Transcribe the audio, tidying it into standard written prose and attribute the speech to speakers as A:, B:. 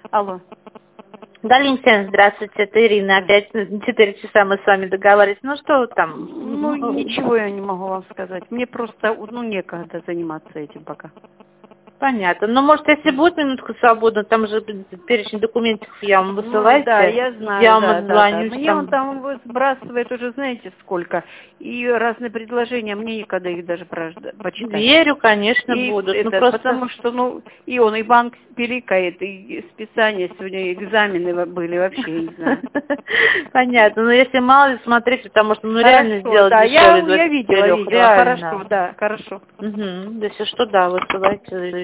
A: Алло.
B: Галина Алексеевна, здравствуйте, это Ирина. Опять на 4 часа мы с вами договаривались. Ну что там?
A: Ну, ничего я не могу вам сказать. Мне просто, некогда заниматься этим пока.
B: Понятно. Ну, может, если будет минутку свободно, там же перечень документов я вам высылайте.
A: Да, я знаю,
B: я вам
A: да.
B: отзвонюсь.
A: Мне он там сбрасывает уже знаете сколько. И разные предложения, мне никогда их даже почитать.
B: Верю, конечно,
A: и
B: будут.
A: Это,
B: просто...
A: Потому что, и он, и банк пиликает, и списания сегодня, экзамены были, вообще, не знаю.
B: Понятно. Но если мало ли, смотрите, потому что, реально сделать
A: да,
B: дешевле
A: я видела,
B: реально.
A: хорошо, да, хорошо.
B: Угу. Если что, да, высылайте.